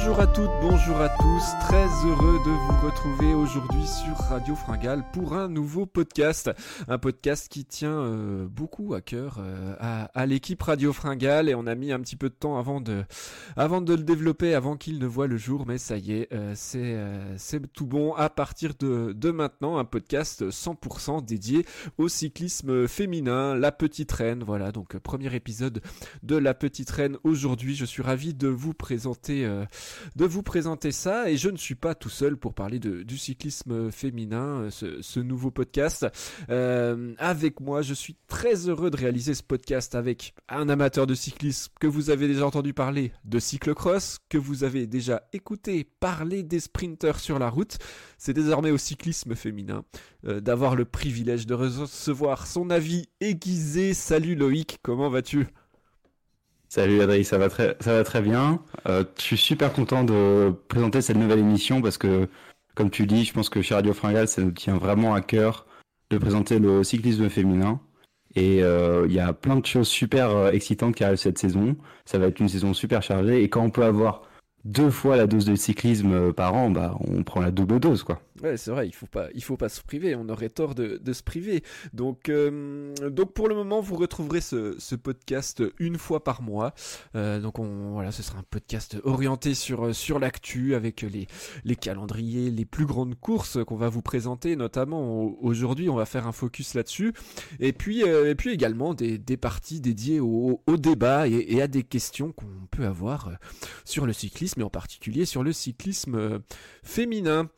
Bonjour à toutes, bonjour à tous, très heureux de vous retrouver aujourd'hui sur Radio Fringale pour un nouveau podcast. Un podcast qui tient beaucoup à cœur à l'équipe Radio Fringale, et on a mis un petit peu de temps avant de le développer, avant qu'il ne voie le jour, mais ça y est, c'est tout bon. À partir de maintenant, un podcast 100% dédié au cyclisme féminin, la Petite Reine. Voilà, donc premier épisode de la Petite Reine aujourd'hui. Je suis ravi de vous présenter ça, et je ne suis pas tout seul pour parler du cyclisme féminin, ce nouveau podcast. Avec moi, je suis très heureux de réaliser ce podcast avec un amateur de cyclisme que vous avez déjà entendu parler de cyclocross, que vous avez déjà écouté parler des sprinters sur la route. C'est désormais au cyclisme féminin d'avoir le privilège de recevoir son avis aiguisé. Salut Loïc, comment vas-tu ? Salut Adrien, ça va très bien. Je suis super content de présenter cette nouvelle émission parce que, comme tu dis, je pense que chez Radio Fringale, ça nous tient vraiment à cœur de présenter le cyclisme féminin. Et il y a plein de choses super excitantes qui arrivent cette saison. Ça va être une saison super chargée. Et quand on peut avoir 2 fois la dose de cyclisme par an, on prend la double dose, quoi. Ouais, c'est vrai, il faut pas se priver, on aurait tort de se priver. Donc pour le moment, vous retrouverez ce podcast une fois par mois. Voilà, ce sera un podcast orienté sur l'actu, avec les calendriers, les plus grandes courses qu'on va vous présenter, notamment aujourd'hui, on va faire un focus là-dessus. Et puis également des parties dédiées au débat et à des questions qu'on peut avoir sur le cyclisme, et en particulier sur le cyclisme féminin.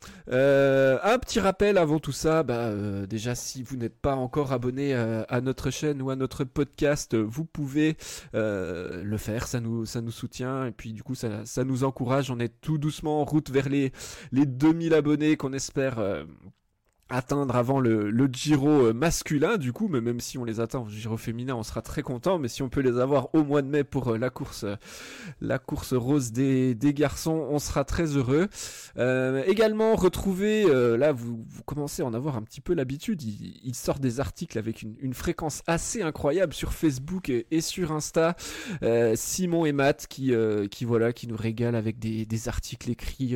Un petit rappel avant tout ça, déjà si vous n'êtes pas encore abonné à notre chaîne ou à notre podcast, vous pouvez le faire, ça nous soutient, et puis du coup ça nous encourage. On est tout doucement en route vers les 2000 abonnés qu'on espère atteindre avant le Giro masculin, du coup, mais même si on les atteint au Giro féminin, on sera très content. Mais si on peut les avoir au mois de mai pour la course rose des garçons, on sera très heureux. Également, retrouvez, là vous commencez à en avoir un petit peu l'habitude, il sort des articles avec une fréquence assez incroyable sur Facebook et sur Insta. Simon et Matt qui nous régalent avec des articles écrits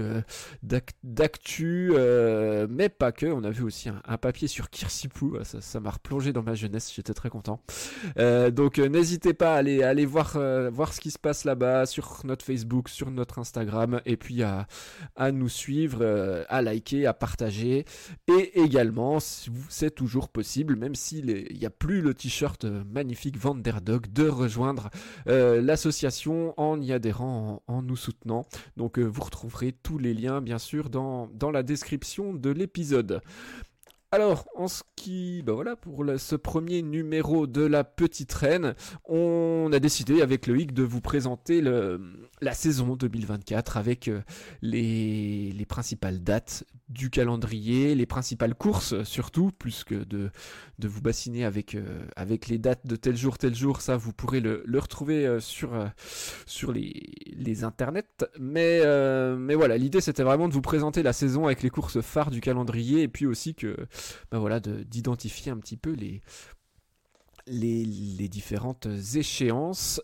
d'actu, mais pas que. On a vu aussi un papier sur Kirsipou, ça m'a replongé dans ma jeunesse, j'étais très content. Donc n'hésitez pas à aller voir ce qui se passe là-bas, sur notre Facebook, sur notre Instagram, et puis à nous suivre, à liker, à partager, et également, c'est toujours possible, même s'il n'y a plus le t-shirt magnifique Vanderdog, de rejoindre l'association en y adhérant, en nous soutenant. Donc vous retrouverez tous les liens bien sûr dans la description de l'épisode. Alors, pour ce premier numéro de la Petite Reine, on a décidé avec Loïc de vous présenter la saison 2024 avec les principales dates du calendrier, les principales courses surtout, plus que de vous bassiner avec les dates de tel jour, ça vous pourrez le retrouver sur les internets. Mais voilà, l'idée c'était vraiment de vous présenter la saison avec les courses phares du calendrier, et puis aussi d'identifier un petit peu les différentes échéances.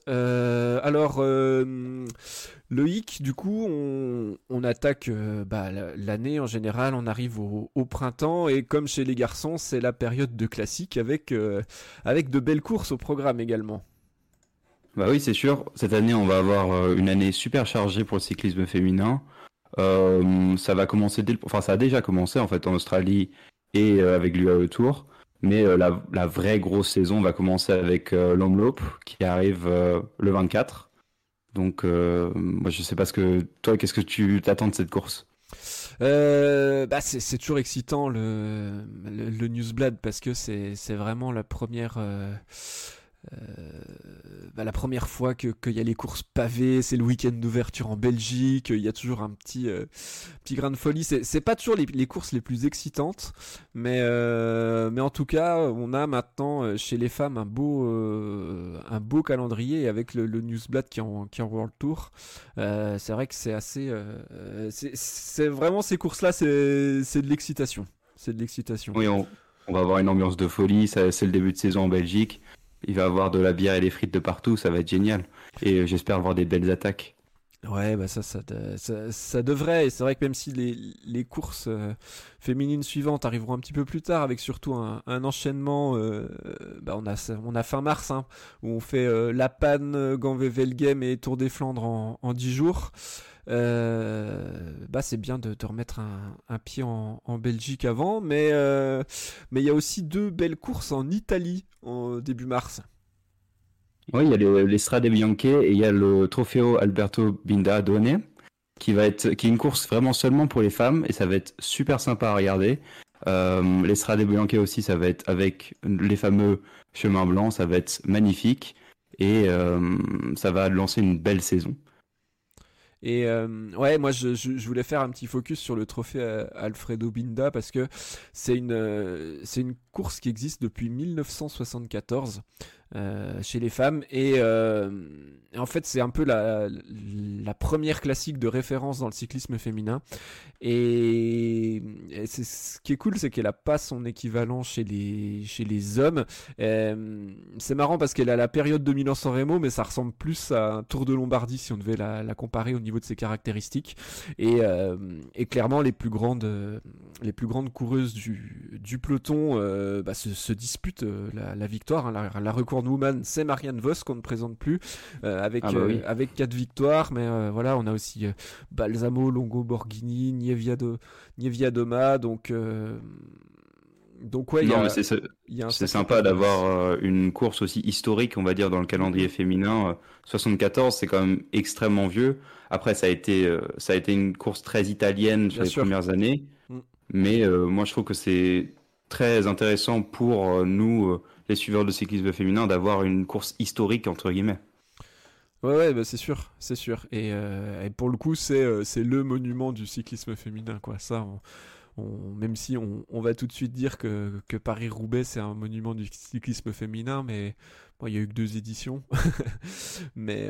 Loïc, du coup, on attaque l'année en général, on arrive au printemps, et comme chez les garçons, c'est la période de classique avec de belles courses au programme également. Bah oui, c'est sûr. Cette année, on va avoir une année super chargée pour le cyclisme féminin. Ça va commencer ça a déjà commencé en fait en Australie et avec l'UAE Tour. Mais la vraie grosse saison va commencer avec l'Omloop qui arrive le 24. Donc, moi, je sais pas qu'est-ce que tu t'attends de cette course? C'est toujours excitant le Newsblad, parce que c'est vraiment la première la première fois qu'il y a les courses pavées, c'est le week-end d'ouverture en Belgique, il y a toujours un petit grain de folie. C'est pas toujours les courses les plus excitantes, mais en tout cas, on a maintenant chez les femmes un beau calendrier, avec le Newsblad qui est en World Tour. C'est vrai que c'est assez, c'est vraiment, ces courses-là, c'est de l'excitation. C'est de l'excitation. Oui, on va avoir une ambiance de folie. C'est le début de saison en Belgique. Il va y avoir de la bière et des frites de partout, ça va être génial. Et j'espère voir des belles attaques. Ouais, bah ça devrait. Et c'est vrai que même si les courses féminines suivantes arriveront un petit peu plus tard, avec surtout un enchaînement, bah on a fin mars, hein, où on fait La Panne, Gand-Wevelgem et Tour des Flandres en 10 jours. Bah c'est bien de remettre un pied en Belgique avant, mais il y a aussi deux belles courses en Italie en début mars. Oui, il y a les Strade Bianche et il y a le Trofeo Alberto Binda Donne qui est une course vraiment seulement pour les femmes et ça va être super sympa à regarder. Les Strade Bianche aussi, ça va être avec les fameux chemins blancs, ça va être magnifique et ça va lancer une belle saison. Et ouais, moi je voulais faire un petit focus sur le trophée Alfredo Binda parce que c'est une course qui existe depuis 1974 chez les femmes et en fait c'est un peu la première classique de référence dans le cyclisme féminin et c'est, ce qui est cool c'est qu'elle a pas son équivalent chez les hommes. C'est marrant parce qu'elle a la période de Milan-San Remo mais ça ressemble plus à un Tour de Lombardie si on devait la comparer au niveau de ses caractéristiques et clairement les plus grandes coureuses du peloton bah, se disputent la victoire, hein. La Recordwoman c'est Marianne Vos qu'on ne présente plus avec 4 victoires mais voilà on a aussi Balsamo, Longo, Borghini, Nievia Doma donc ouais non, mais c'est sympa d'avoir une course aussi historique, on va dire, dans le calendrier féminin. 74, c'est quand même extrêmement vieux. Après, ça a été une course très italienne sur les premières années. Mais moi, je trouve que c'est très intéressant pour nous, les suiveurs de cyclisme féminin, d'avoir une course historique, entre guillemets. Ouais, bah c'est sûr. Et pour le coup, c'est le monument du cyclisme féminin, quoi. Ça, même si on va tout de suite dire que Paris-Roubaix c'est un monument du cyclisme féminin, mais bon, il y a eu que 2 éditions, mais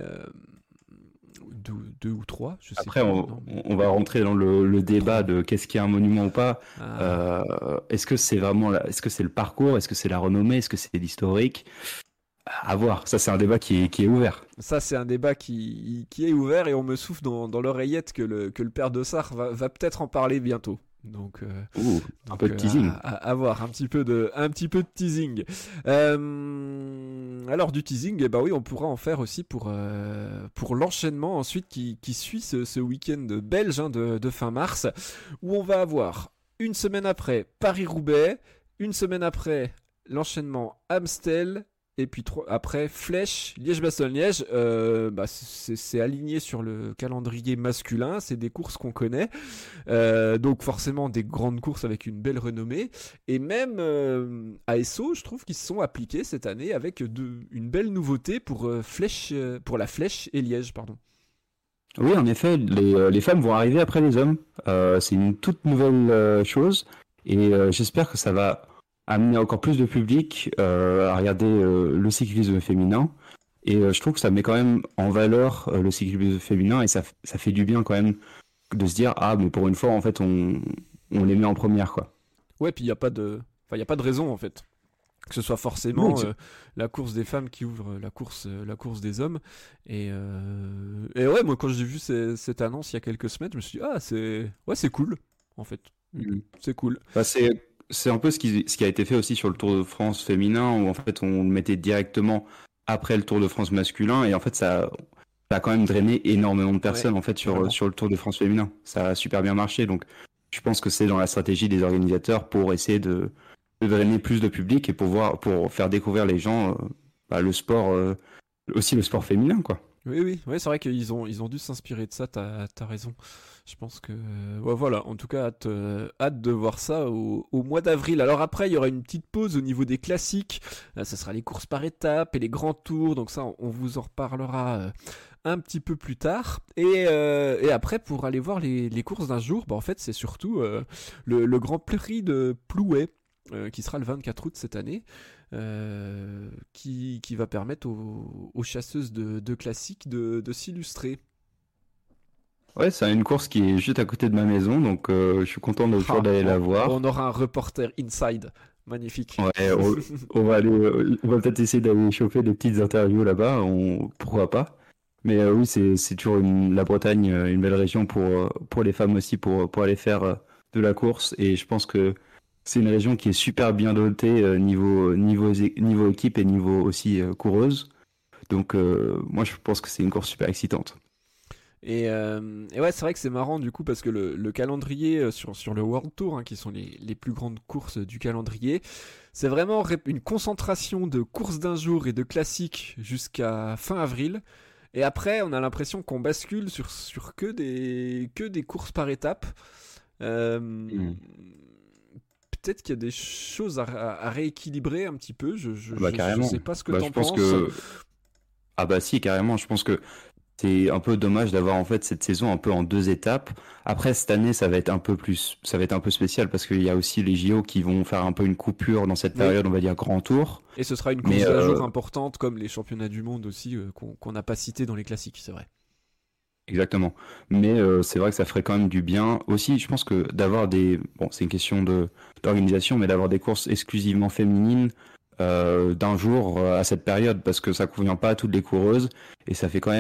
deux ou 3, je sais pas. Après, on va rentrer dans le débat de qu'est-ce qui est un monument ou pas. Est-ce que c'est est-ce que c'est le parcours, est-ce que c'est la renommée, est-ce que c'est l'historique? À voir. Ça, c'est un débat qui est ouvert. Ça, c'est un débat qui est ouvert et on me souffle dans l'oreillette que le père de Sarr va peut-être en parler bientôt. Donc, un peu de teasing. À voir, un petit peu de teasing. Alors du teasing, bah oui, on pourra en faire aussi pour l'enchaînement ensuite qui suit ce week-end belge hein, de fin mars, où on va avoir une semaine après Paris-Roubaix, une semaine après l'enchaînement Amstel. Et puis après Flèche, Liège-Bastogne-Liège, bah c'est aligné sur le calendrier masculin, c'est des courses qu'on connaît, donc forcément des grandes courses avec une belle renommée, et même ASO, je trouve qu'ils se sont appliqués cette année avec une belle nouveauté pour la Flèche et Liège, pardon. Oui, en effet, les femmes vont arriver après les hommes, c'est une toute nouvelle chose, et j'espère que ça va amener encore plus de public à regarder le cyclisme féminin et je trouve que ça met quand même en valeur le cyclisme féminin et ça fait du bien quand même de se dire mais pour une fois en fait on les met en première quoi. Ouais, puis il y a pas de raison en fait que ce soit forcément la course des femmes qui ouvre la course des hommes et ouais, moi quand j'ai vu cette annonce il y a quelques semaines je me suis dit c'est cool en fait. C'est cool. Bah, c'est un peu ce qui a été fait aussi sur le Tour de France féminin où en fait on le mettait directement après le Tour de France masculin et en fait ça a quand même drainé énormément de personnes en fait sur le Tour de France féminin. Ça a super bien marché donc je pense que c'est dans la stratégie des organisateurs pour essayer de drainer plus de public et pour faire découvrir les gens le sport aussi le sport féminin quoi. Oui, c'est vrai qu'ils ont dû s'inspirer de ça, t'as raison. Je pense que voilà, en tout cas hâte de voir ça au mois d'avril. Alors après il y aura une petite pause au niveau des classiques, ça sera les courses par étapes et les grands tours, donc ça on vous en reparlera un petit peu plus tard. Et après pour aller voir les courses d'un jour, bah en fait c'est surtout le Grand Prix de Plouay qui sera le 24 août cette année. Qui va permettre aux chasseuses de classiques de s'illustrer. Ouais, c'est une course qui est juste à côté de ma maison, donc je suis content de pouvoir d'aller la voir. On aura un reporter inside, magnifique. Ouais, on va peut-être essayer d'aller choper des petites interviews là-bas, pourquoi pas. Mais oui, c'est toujours la Bretagne, une belle région pour les femmes aussi, pour aller faire de la course. Et je pense que c'est une région qui est super bien dotée niveau équipe et niveau aussi coureuse. Donc moi, je pense que c'est une course super excitante. Et ouais, c'est vrai que c'est marrant du coup parce que le calendrier sur le World Tour, hein, qui sont les plus grandes courses du calendrier, c'est vraiment une concentration de courses d'un jour et de classiques jusqu'à fin avril. Et après, on a l'impression qu'on bascule sur que des courses par étapes. Euh, Mm. Peut-être qu'il y a des choses à rééquilibrer un petit peu. Ah bah Je carrément. sais pas ce que Bah, je t'en pense penses. que ah bah si, carrément. Je pense que c'est un peu dommage d'avoir en fait cette saison un peu en deux étapes. Après cette année, ça va être un peu spécial parce qu'il y a aussi les JO qui vont faire un peu une coupure dans cette Oui. période, on va dire grand tour. Et ce sera une Mais course d'un jour importante comme les championnats du monde aussi qu'on n'a pas cité dans les classiques, c'est vrai. exactement. Mais c'est vrai que ça ferait quand même du bien. Aussi, je pense que d'avoir bon, c'est une question d'organisation, mais d'avoir des courses exclusivement féminines d'un jour à cette période, parce que ça convient pas à toutes les coureuses et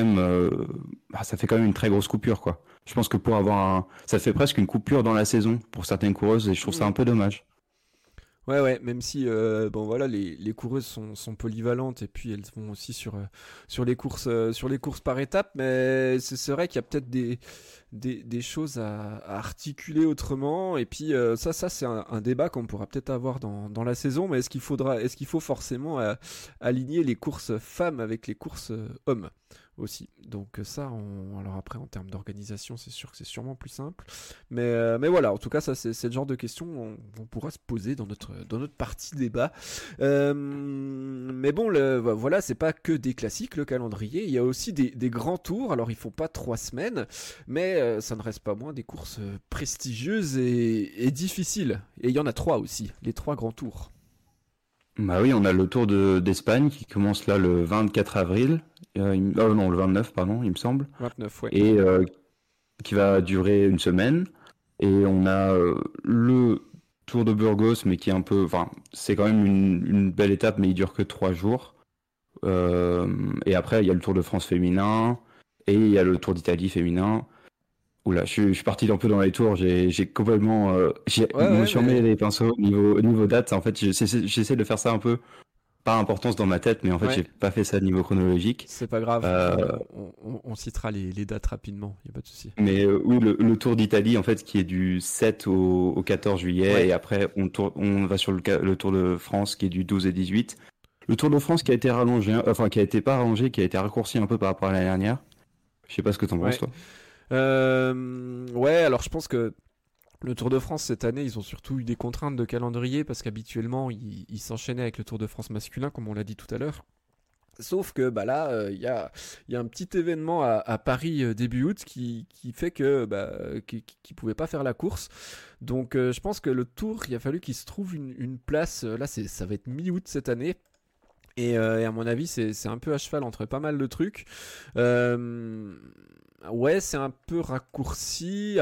ça fait quand même une très grosse coupure, quoi. Je pense que ça fait presque une coupure dans la saison pour certaines coureuses et je trouve ça un peu dommage. Ouais, ouais, même si bon voilà, les coureuses sont polyvalentes et puis elles vont aussi sur les courses par étapes, mais c'est vrai qu'il y a peut-être des choses à articuler autrement. Et puis ça c'est un débat qu'on pourra peut-être avoir dans la saison. Mais est-ce qu'il faut forcément aligner les courses femmes avec les courses hommes aussi? Donc ça, alors après en termes d'organisation, c'est sûr que c'est sûrement plus simple. Mais voilà, en tout cas, ça c'est le genre de questions on pourra se poser dans notre partie débat. Mais bon, voilà, c'est pas que des classiques le calendrier. Il y a aussi des grands tours. Alors ils font pas 3 semaines, mais ça ne reste pas moins des courses prestigieuses et difficiles. Et il y en a 3 aussi, les 3 grands tours. Bah oui, on a le Tour d'Espagne qui commence là le 24 avril. Oh non, le 29, pardon, il me semble. 29, ouais. Et qui va durer une semaine. Et on a le Tour de Burgos, mais qui est un peu, enfin, c'est quand même une belle étape, mais il dure que 3 jours. Et après, il y a le Tour de France féminin et il y a le Tour d'Italie féminin. Oula, je suis parti un peu dans les tours. J'ai complètement, Ouais, je me ouais, suis emmêlé mais les pinceaux au niveau date. En fait, j'essaie de faire ça un peu par importance dans ma tête, mais en fait, ouais, j'ai pas fait ça niveau chronologique. c'est pas grave. Euh, On citera les dates rapidement, il y a pas de souci. Mais oui, le Tour d'Italie, en fait, qui est du 7 au 14 juillet, Ouais. et après, on va sur le Tour de France, qui est du 12 et 18. Le Tour de France qui a été rallongé, enfin, qui a été pas rallongé, qui a été raccourci un peu par rapport à l'année dernière. Je sais pas ce que t'en penses, Ouais. toi. Ouais, alors je pense que le Tour de France cette année, ils ont surtout eu des contraintes de calendrier parce qu'habituellement, ils s'enchaînaient avec le Tour de France masculin, comme on l'a dit tout à l'heure. Sauf que bah là, il y a un petit événement à Paris début août qui fait que qui pouvait pas faire la course. Donc je pense que le Tour, il a fallu qu'il se trouve une place. Là, ça va être mi-août cette année. Et à mon avis, c'est un peu à cheval entre pas mal de trucs. Euh, ouais, c'est un peu raccourci.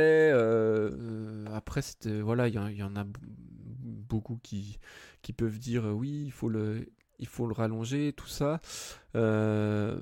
Après c'était voilà, il y en a beaucoup qui peuvent dire oui, il faut le rallonger, tout ça. Euh,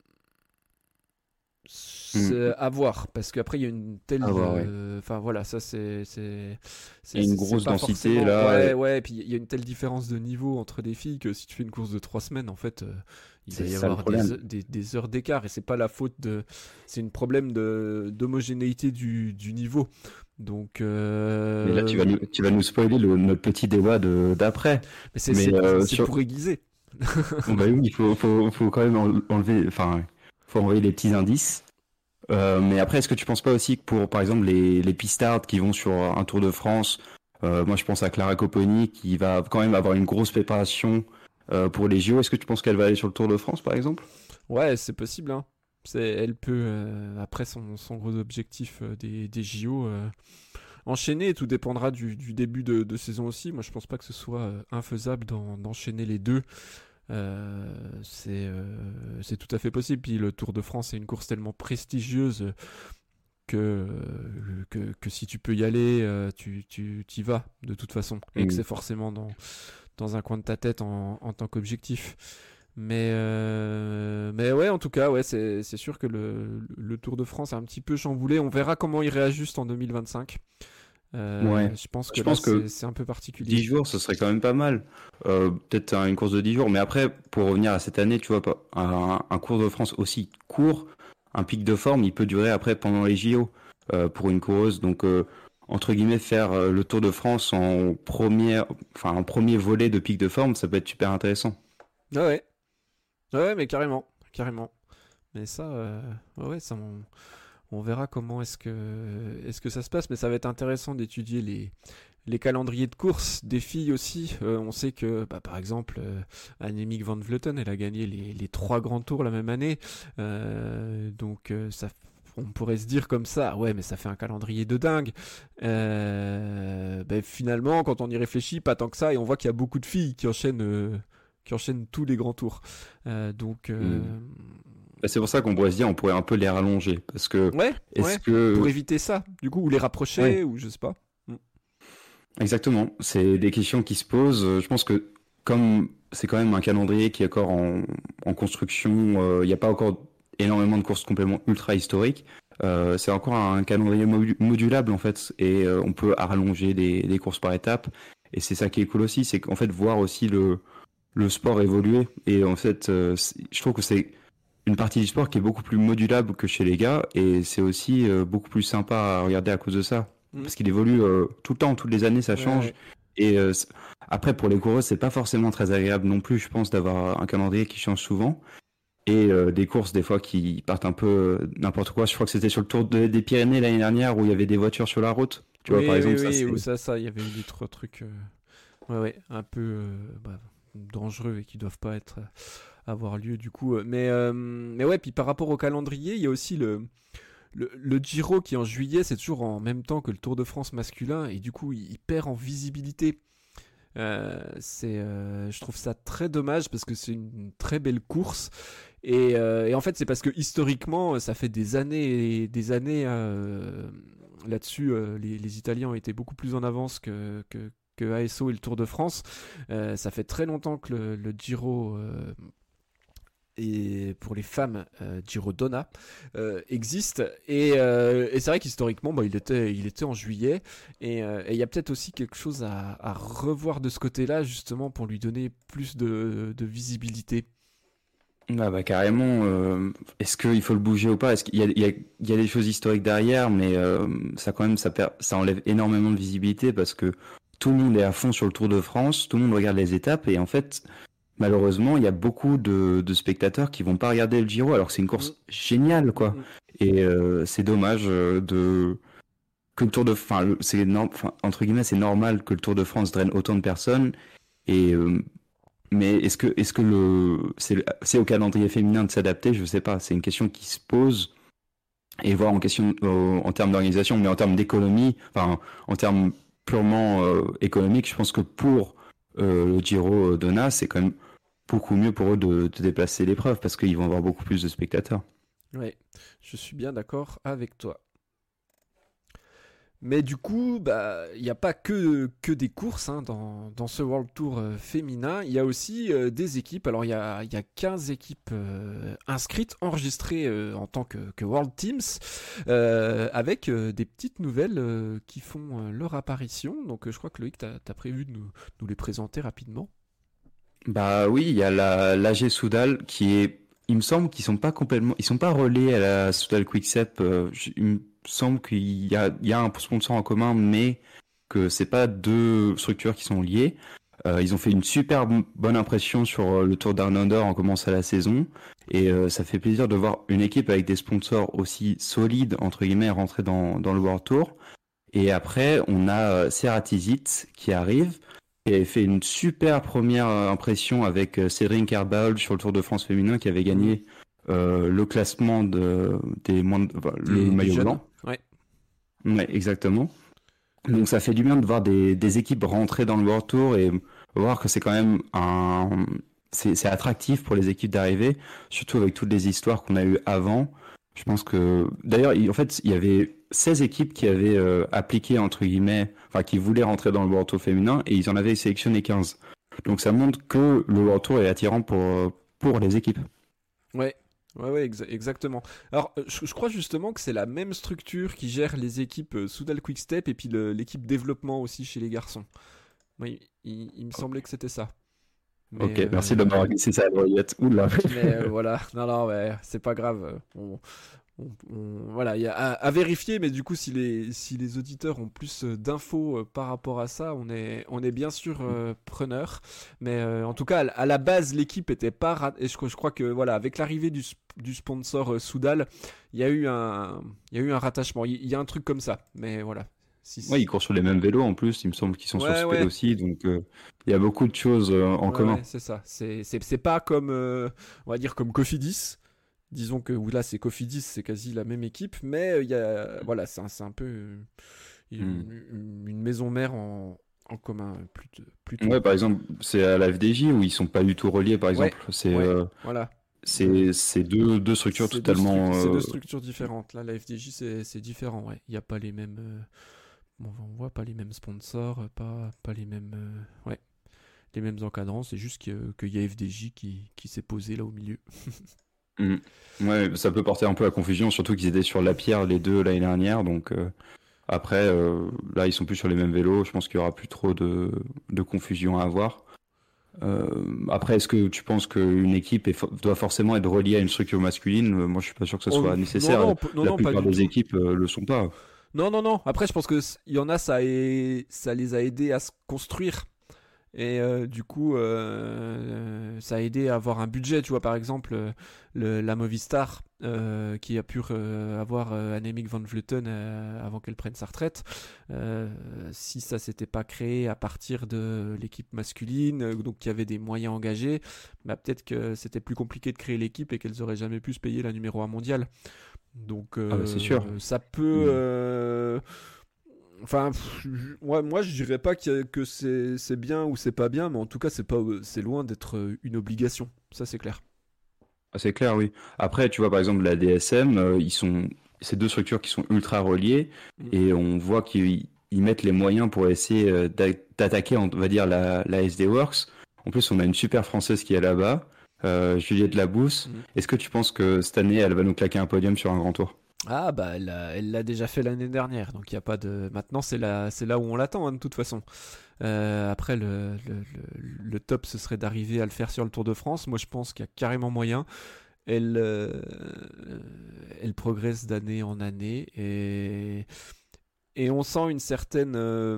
Hmm. c'est à voir parce qu'après il y a une telle À voir, ouais. enfin voilà, ça Il y a une c'est grosse pas densité, forcément là. ouais, ouais, et puis il y a une telle différence de niveau entre les filles que si tu fais une course de 3 semaines, en fait il va C'est y ça le avoir problème. des heures d'écart, et c'est pas la faute de c'est une problème de d'homogénéité du niveau. Donc Mais là, tu vas nous spoiler notre petit débat d'après. mais Mais c'est pour aiguiser. bon, bah oui, faut quand même enlever, enfin, faut envoyer les petits indices. Mais après, est-ce que tu penses pas aussi que pour, par exemple, les pistardes qui vont sur un Tour de France, moi je pense à Clara Copponi qui va quand même avoir une grosse préparation pour les JO. Est-ce que tu penses qu'elle va aller sur le Tour de France, par exemple? Ouais, c'est possible, hein. Elle peut, après son gros objectif des JO, enchaîner. Tout dépendra du début de saison aussi. Moi, je pense pas que ce soit infaisable d'enchaîner les deux. C'est tout à fait possible. Puis le Tour de France est une course tellement prestigieuse que si tu peux y aller, tu y vas de toute façon. Et que Mm. c'est forcément dans un coin de ta tête en tant qu'objectif. Mais ouais, en tout cas, ouais, c'est sûr que le Tour de France est un petit peu chamboulé. On verra comment il réajuste en 2025. Ouais. Je pense que Je là, pense que c'est un peu particulier. 10 jours, ce serait quand même pas mal. Peut-être une course de 10 jours. Mais après, pour revenir à cette année, tu vois, un Tour de France aussi court, un pic de forme, il peut durer après pendant les JO pour une coureuse. Donc, entre guillemets, faire le Tour de France en premier volet de pic de forme, ça peut être super intéressant. Ah ouais, ouais, mais carrément, carrément. Mais ça, ouais, ça, on verra comment est-ce que ça se passe. Mais ça va être intéressant d'étudier les calendriers de course des filles aussi. On sait que, bah, par exemple, Annemiek van Vleuten, elle a gagné les 3 grands tours la même année. Donc, on pourrait se dire comme ça, ouais, mais ça fait un calendrier de dingue. Ben, finalement, quand on y réfléchit, pas tant que ça, et on voit qu'il y a beaucoup de filles qui enchaînent tous les grands tours. Donc, Hmm. Bah, c'est pour ça qu'on pourrait se dire, on pourrait un peu les rallonger. Parce que, ouais, est-ce ouais, pour que... éviter ça, du coup, ou les Ouais, rapprocher, ou je sais pas. Mm. exactement. C'est des questions qui se posent. Je pense que comme c'est quand même un calendrier qui est encore en construction, il n'y a pas encore énormément de courses complètement ultra historiques. C'est encore un calendrier modulable en fait, et on peut rallonger des courses par étapes. Et c'est ça qui est cool aussi, c'est qu'en fait voir aussi le sport évoluer. Et en fait, je trouve que c'est une partie du sport qui est beaucoup plus modulable que chez les gars, et c'est aussi beaucoup plus sympa à regarder à cause de ça. Mm. Parce qu'il évolue tout le temps, toutes les années ça Ouais, change. ouais. Et après pour les coureurs, c'est pas forcément très agréable non plus, je pense, d'avoir un calendrier qui change souvent. Et des courses des fois qui partent un peu n'importe quoi. Je crois que c'était sur le Tour des Pyrénées l'année dernière où il y avait des voitures sur la route. Tu vois, par Oui, oui, exemple, ça oui, c'est... ou ça, il y avait eu des trucs, ouais, ouais, un peu bah, dangereux et qui doivent pas avoir lieu du coup. Mais ouais, puis par rapport au calendrier, il y a aussi le Giro qui en juillet, c'est toujours en même temps que le Tour de France masculin, et du coup, il perd en visibilité. Je trouve ça très dommage parce que c'est une très belle course. Et en fait, c'est parce que historiquement, ça fait des années et des années là-dessus. Les Italiens ont été beaucoup plus en avance que ASO et le Tour de France. Ça fait très longtemps que le Giro et pour les femmes, Giro Donna existe. Et c'est vrai qu'historiquement, bah, il était en juillet. Et il y a peut-être aussi quelque chose à revoir de ce côté-là, justement, pour lui donner plus de visibilité. Ah bah carrément, est-ce qu'il faut le bouger ou pas? Est-ce qu'il y a, il y a des choses historiques derrière, mais ça quand même, ça enlève énormément de visibilité parce que tout le monde est à fond sur le Tour de France, tout le monde regarde les étapes et en fait, malheureusement, il y a beaucoup de spectateurs qui vont pas regarder le Giro alors que c'est une Mm, course géniale, mm, quoi. mm. Et c'est dommage que le Tour de, enfin, entre guillemets, c'est normal que le Tour de France draine autant de personnes. Et mais est-ce que c'est au calendrier féminin de s'adapter? Je sais pas. C'est une question qui se pose et voir en termes d'organisation, mais en termes d'économie, enfin en termes purement économiques, je pense que pour le Giro Donna, c'est quand même beaucoup mieux pour eux de déplacer l'épreuve parce qu'ils vont avoir beaucoup plus de spectateurs. Ouais, je suis bien d'accord avec toi. Mais du coup, bah, il n'y a pas que des courses hein, dans ce World Tour féminin. Il y a aussi des équipes. Alors, il y a 15 équipes inscrites, enregistrées en tant que World Teams, avec des petites nouvelles qui font leur apparition. Donc, je crois que Loïc, t'as prévu de nous les présenter rapidement. Bah oui, il y a l'AG Soudal qui est, il me semble qu'ils sont pas complètement, ils sont pas reliés à la Soudal Quickstep. Il me semble il y a un sponsor en commun, mais que c'est pas deux structures qui sont liées. Ils ont fait une super bonne impression sur le Tour Down Under en commençant la saison, et ça fait plaisir de voir une équipe avec des sponsors aussi solides entre guillemets rentrer dans le World Tour. Et après, on a Ceratizit qui arrive et avait fait une super première impression avec Cédric Kerbal sur le Tour de France féminin qui avait Mm. gagné le classement des le Des maillot jeunes. blanc. Ouais. Ouais, exactement. Donc ça fait du bien de voir des équipes rentrer dans le World Tour et voir que c'est quand même c'est attractif pour les équipes d'arriver, surtout avec toutes les histoires qu'on a eues avant. Je pense que d'ailleurs, en fait, il y avait 16 équipes qui avaient appliqué entre guillemets, enfin qui voulaient rentrer dans le World Tour féminin et ils en avaient sélectionné 15. Donc ça montre que le World Tour est attirant pour les équipes. Ouais. Ouais, exactement. Alors, je crois justement que c'est la même structure qui gère les équipes Soudal Quick-Step et puis l'équipe développement aussi chez les garçons. Oui, il me semblait que c'était ça. Mais, Ok, merci de m'avoir glissé ça à l'oreillette. Oula. mais voilà, non, ouais, c'est pas grave. Voilà, il y a à vérifier, mais du coup, si les auditeurs ont plus d'infos par rapport à ça, on est bien sûr preneur. Mais en tout cas, à la base, l'équipe était pas. Et je crois que voilà, avec l'arrivée du sponsor Soudal, il y a eu un rattachement. Il y a un truc comme ça. Mais voilà. Ouais, ils courent sur les mêmes vélos en plus. Il me semble qu'ils sont sur Ouais, Sped ouais. aussi. Donc, il y a beaucoup de choses en Ouais, ouais, commun. c'est ça. C'est pas comme, on va dire, comme Cofidis. Disons que là, c'est Cofidis, c'est quasi la même équipe, mais voilà, c'est un peu Hmm. une maison mère en commun, plutôt. Ouais, par exemple, c'est à la FDJ où ils sont pas du tout reliés, par Ouais, exemple. C'est ouais, voilà. c'est deux structures totalement. C'est deux structures différentes. Là, la FDJ, c'est différent, ouais. Il n'y a pas les mêmes. On voit pas les mêmes sponsors, pas les mêmes. Ouais, les mêmes encadrants. C'est juste qu'il y a FDJ qui s'est posé là au milieu. Hmm. Ouais, ça peut porter un peu à confusion, surtout qu'ils étaient sur la pierre les deux l'année dernière. Donc, après, là, ils sont plus sur les mêmes vélos. Je pense qu'il y aura plus trop de confusion à avoir. Après, est-ce que tu penses qu'une équipe doit forcément être reliée à une structure masculine? Moi, je suis pas sûr que ce soit Non, nécessaire. non, non, La non, pas plupart du des tout. équipes le sont pas. Non, non, non. Après, je pense que il y en a, ça les a aidés à se construire. Et du coup, ça a aidé à avoir un budget. Tu vois, par exemple, la Movistar qui a pu avoir Annemiek van Vleuten avant qu'elle prenne sa retraite. Si ça s'était pas créé à partir de l'équipe masculine, donc il y avait des moyens engagés, bah, peut-être que c'était plus compliqué de créer l'équipe et qu'elles auraient jamais pu se payer la numéro 1 mondiale. Donc Ah bah, c'est sûr. ça peut. Mm. Enfin, moi je dirais pas que c'est bien ou c'est pas bien, mais en tout cas c'est loin d'être une obligation. Ça c'est clair. Ah, c'est clair, oui. Après, tu vois, par exemple, la DSM, c'est deux structures qui sont ultra reliées Mm. et on voit qu'ils mettent les moyens pour essayer d'attaquer, on va dire, la SD Works. En plus, on a une super française qui est là-bas, Juliette Labousse. Mm. Est-ce que tu penses que cette année, elle va nous claquer un podium sur un grand tour? Ah bah elle l'a déjà fait l'année dernière, donc il y a pas de. Maintenant c'est là où on l'attend hein, de toute façon. Après le top ce serait d'arriver à le faire sur le Tour de France. Moi je pense qu'il y a carrément moyen. Elle progresse d'année en année et on sent une certaine.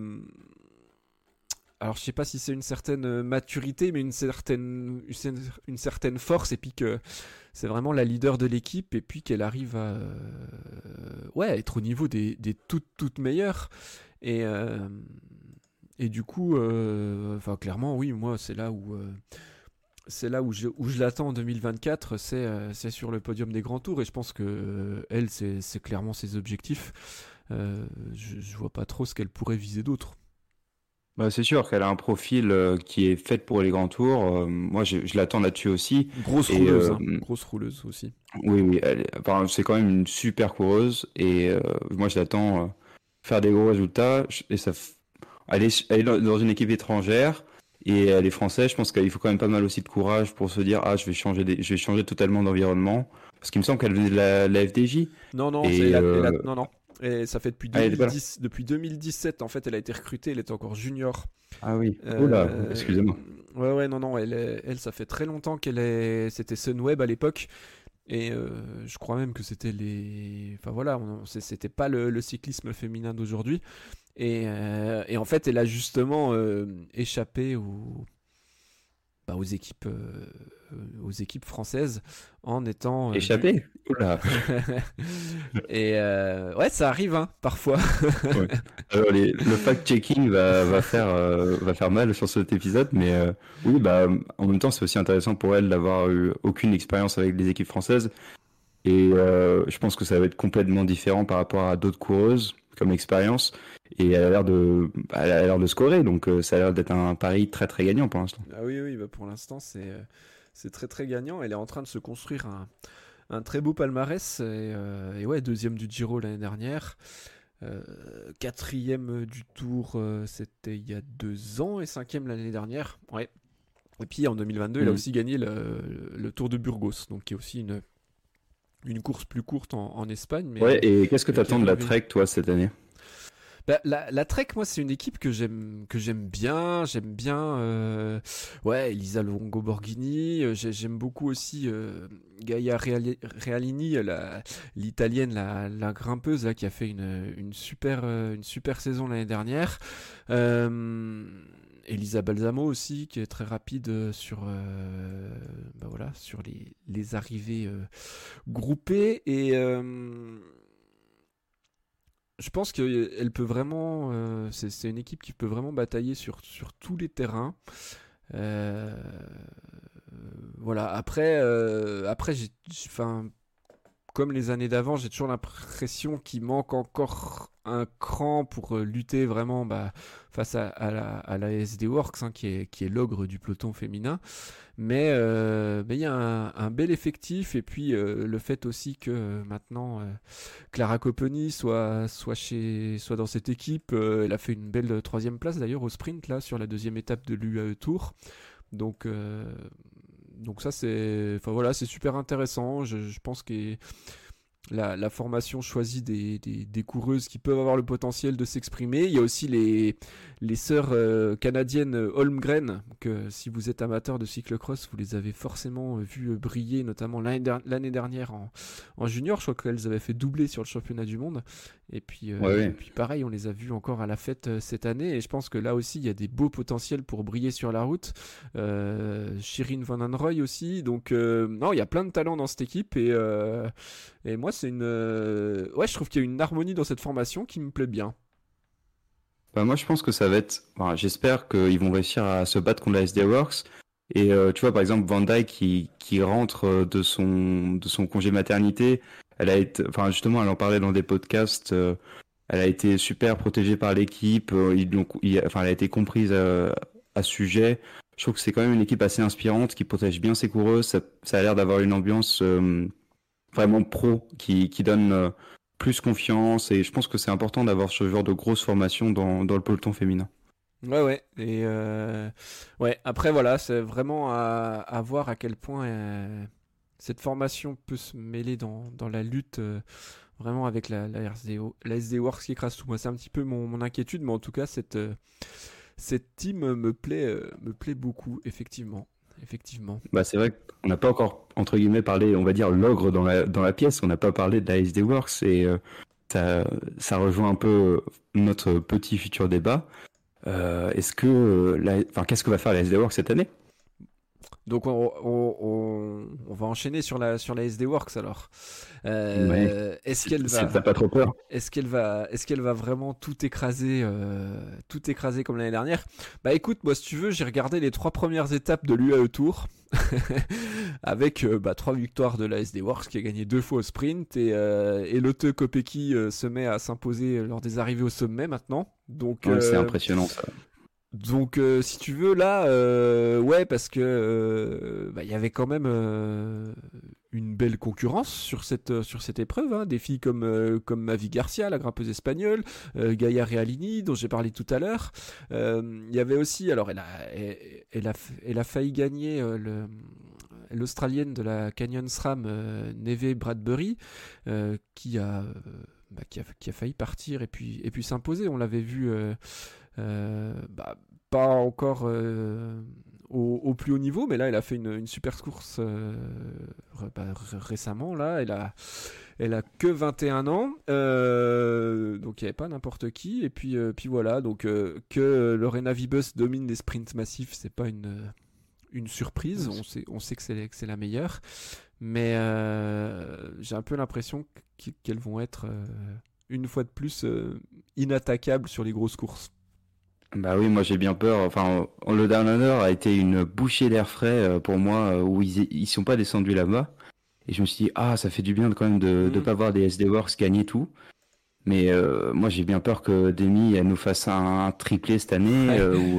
Alors je sais pas si c'est une certaine maturité, mais une certaine force, et puis que c'est vraiment la leader de l'équipe, et puis qu'elle arrive à ouais, être au niveau des toutes meilleures. Et, euh, et du coup, enfin clairement, oui, moi c'est là où je l'attends en 2024, c'est sur le podium des grands tours, et je pense que elle, c'est clairement ses objectifs. Je vois pas trop ce qu'elle pourrait viser d'autre. Bah, c'est sûr qu'elle a un profil qui est fait pour les grands tours. Moi, je l'attends là-dessus aussi. Grosse Et rouleuse, hein. Grosse rouleuse aussi. oui, oui, enfin, c'est quand même une super coureuse. Et moi, je l'attends faire des gros résultats. Elle est dans une équipe étrangère et elle est française. Je pense qu'il faut quand même pas mal aussi de courage pour se dire, ah, je vais changer totalement d'environnement. Parce qu'il me semble qu'elle venait de la FDJ. Non, non, Et non, non. Et ça fait depuis elle était pas là. 2010, depuis 2017, en fait, elle a été recrutée, elle était encore junior. Ah oui. Oula, Euh, excusez-moi. ouais, non, non, elle, ça fait très longtemps c'était Sunweb à l'époque. Et je crois même que c'était les. Enfin voilà, c'était pas le cyclisme féminin d'aujourd'hui. Et en fait, elle a justement échappé aux équipes françaises en étant Échappé? Oula. et ouais, ça arrive hein, parfois. Ouais. Alors, le fact-checking va faire mal sur cet épisode, mais oui, bah, en même temps, c'est aussi intéressant pour elle d'avoir eu aucune expérience avec les équipes françaises. Et je pense que ça va être complètement différent par rapport à d'autres coureuses comme expérience. Et elle a l'air de scorer, donc ça a l'air d'être un pari très très gagnant pour l'instant. Ah oui, oui, bah pour l'instant, c'est très très gagnant. Elle est en train de se construire un très beau palmarès. Et ouais, deuxième du Giro l'année dernière. Quatrième du Tour, c'était il y a 2 ans. Et cinquième l'année dernière. Ouais. Et puis en 2022, il a aussi gagné le Tour de Burgos, donc qui est aussi une course plus courte en Espagne. Mais, ouais, et qu'est-ce que tu attends de la Trek, toi, cette année? Bah, la Trek, moi, c'est une équipe que j'aime bien. J'aime bien, ouais, Elisa Longo-Borghini. J'aime beaucoup aussi Gaia Realini, l'italienne, la grimpeuse là, qui a fait une super saison l'année dernière. Elisa Balsamo aussi, qui est très rapide sur, bah voilà, sur les arrivées groupées. Et je pense qu'elle peut vraiment. C'est une équipe qui peut vraiment batailler sur tous les terrains. Euh, voilà. Après enfin, comme les années d'avant, j'ai toujours l'impression qu'il manque encore un cran pour lutter vraiment face à la SD Works, hein, qui est l'ogre du peloton féminin. Mais il y a un bel effectif, et puis le fait aussi que maintenant Clara Copponi soit dans cette équipe. Elle a fait une belle troisième place d'ailleurs au sprint là sur la deuxième étape de l'UAE Tour. Donc ça enfin voilà, c'est super intéressant. Je pense que la formation choisit des coureuses qui peuvent avoir le potentiel de s'exprimer. Il y a aussi les sœurs canadiennes Holmgren, que si vous êtes amateur de cyclocross, vous les avez forcément vues briller, notamment l'année dernière en junior. Je crois qu'elles avaient fait doubler sur le championnat du monde. Et puis, et puis pareil, on les a vues encore à la fête cette année. Et je pense que là aussi, il y a des beaux potentiels pour briller sur la route. Shirin Van Anrooy aussi. Donc non, il y a plein de talents dans cette équipe. Et moi, c'est ouais, je trouve qu'il y a une harmonie dans cette formation qui me plaît bien. Bah, moi, je pense que ça va être. Enfin, j'espère qu'ils vont réussir à se battre contre la SD Works. Et tu vois, par exemple, Van Dyke qui rentre de son congé maternité, elle a été. Enfin, justement, elle en parlait dans des podcasts. Elle a été super protégée par l'équipe. Enfin, elle a été comprise à ce sujet. Je trouve que c'est quand même une équipe assez inspirante qui protège bien ses coureuses. Ça a l'air d'avoir une ambiance vraiment pro qui donne plus confiance, et je pense que c'est important d'avoir ce genre de grosse formation dans le peloton féminin. Ouais. Et ouais, après voilà, c'est vraiment à voir à quel point cette formation peut se mêler dans la lutte vraiment avec la SD Works qui écrase tout. Moi, c'est un petit peu mon inquiétude, mais en tout cas, cette team me plaît beaucoup, effectivement. Bah, c'est vrai qu'on n'a pas encore, entre guillemets, parlé, on va dire, l'ogre dans la pièce. On n'a pas parlé de la SD Works, et ça rejoint un peu notre petit futur débat. Qu'est-ce que va faire la SD Works cette année? Donc on va enchaîner sur la SD Works alors. Ouais. Est-ce qu'elle T'as pas trop peur? Est-ce qu'elle va vraiment tout écraser comme l'année dernière? Bah écoute, moi si tu veux, j'ai regardé les 3 premières étapes de l'UAE Tour avec 3 victoires de la SD Works qui a gagné 2 fois au sprint, et Lotte Kopecky se met à s'imposer lors des arrivées au sommet maintenant. Donc Ouais, c'est impressionnant ça. Donc si tu veux là, ouais, parce que il y avait quand même une belle concurrence sur cette épreuve, hein. Des filles comme Mavi Garcia, la grimpeuse espagnole, Gaia Realini dont j'ai parlé tout à l'heure. Il y avait aussi, alors elle a failli gagner l'Australienne de la Canyon SRAM, Neve Bradbury, qui a failli partir et puis s'imposer. On l'avait vu pas encore au plus haut niveau, mais là elle a fait une super course récemment. Là elle a que 21 ans, donc il n'y avait pas n'importe qui. Et puis voilà, donc que Lorena Wiebes domine les sprints massifs, c'est pas une surprise. On sait que c'est la meilleure, mais j'ai un peu l'impression qu'elles vont être une fois de plus inattaquables sur les grosses courses. Bah oui, moi j'ai bien peur. Enfin, le Down Under a été une bouchée d'air frais pour moi, où ils sont pas descendus là-bas. Et je me suis dit, ça fait du bien quand même de pas voir des SD Works gagner tout. Mais moi j'ai bien peur que Demi elle nous fasse un triplé cette année,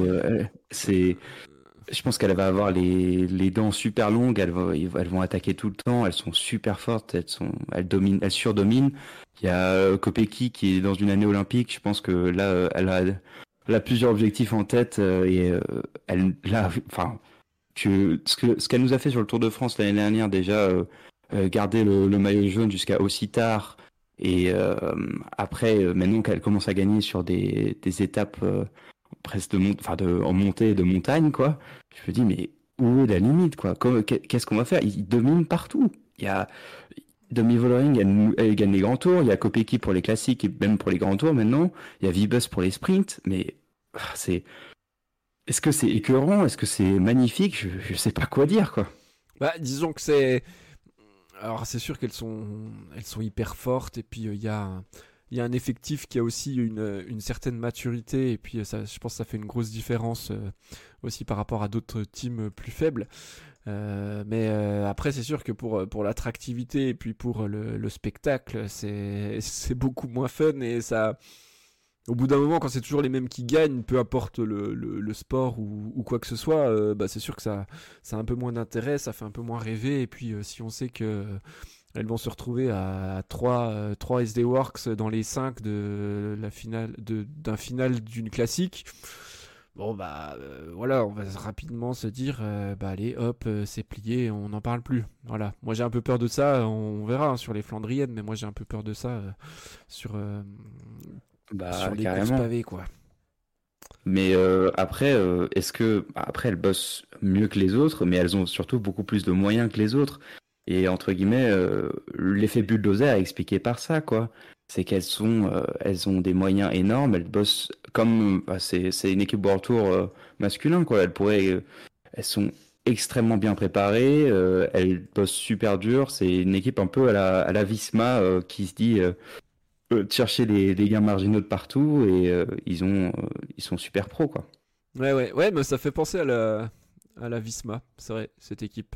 je pense qu'elle va avoir les dents super longues, elles vont attaquer tout le temps, elles sont super fortes, elles surdominent. Il y a Kopecky qui est dans une année olympique, je pense que là elle a plusieurs objectifs en tête, et Ce qu'elle nous a fait sur le Tour de France l'année dernière, déjà, garder le maillot jaune jusqu'à aussi tard, et après, maintenant qu'elle commence à gagner sur des étapes presque en montée et de montagne, quoi, je me dis, mais où est la limite, quoi? Qu'est-ce qu'on va faire? Il domine partout. Il y a Demi Vollering, elle gagne les grands tours, il y a Kopecky pour les classiques et même pour les grands tours maintenant, il y a Vibus pour les sprints, mais c'est... Est-ce que c'est écœurant? Est-ce que c'est magnifique? Je sais pas quoi dire, quoi. Bah, disons que c'est... Alors c'est sûr elles sont hyper fortes, et puis il y a un effectif qui a aussi une certaine maturité, et puis ça, je pense que ça fait une grosse différence aussi par rapport à d'autres teams plus faibles. Mais après c'est sûr que pour l'attractivité et puis pour le spectacle, c'est beaucoup moins fun, et ça... Au bout d'un moment, quand c'est toujours les mêmes qui gagnent, peu importe le sport ou quoi que ce soit, bah c'est sûr que ça a un peu moins d'intérêt, ça fait un peu moins rêver. Et puis si on sait que elles vont se retrouver à 3 SD Works dans les 5 de la finale d'un final d'une classique, bon bah voilà, on va rapidement se dire bah allez hop, c'est plié, on n'en parle plus. Voilà, moi j'ai un peu peur de ça, on verra hein, sur les Flandriennes, mais moi j'ai un peu peur de ça sur Bah, les courses carrément. pavées, quoi. Mais après, après, elles bossent mieux que les autres, mais elles ont surtout beaucoup plus de moyens que les autres. Et entre guillemets, l'effet bulldozer est expliqué par ça, quoi. C'est elles ont des moyens énormes, elles bossent comme, bah, c'est une équipe World Tour masculin, quoi. Elles sont extrêmement bien préparées, elles bossent super dur. C'est une équipe un peu à la Visma qui se dit de chercher les gains marginaux de partout, et ils sont super pros, quoi. Ouais, mais ça fait penser à la Visma, c'est vrai, cette équipe.